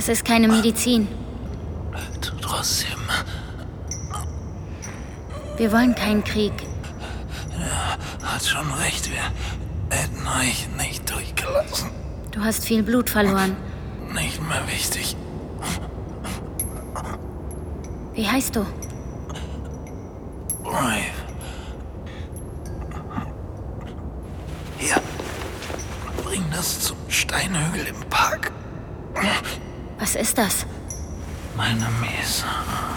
Das ist keine Medizin. Trotzdem. Wir wollen keinen Krieg. Ja, hat schon recht. Wir hätten euch nicht durchgelassen. Du hast viel Blut verloren. Nicht mehr wichtig. Wie heißt du? Brave. Hier. Bring das zum Steinhügel im Park. Was ist das? Meine Mesa.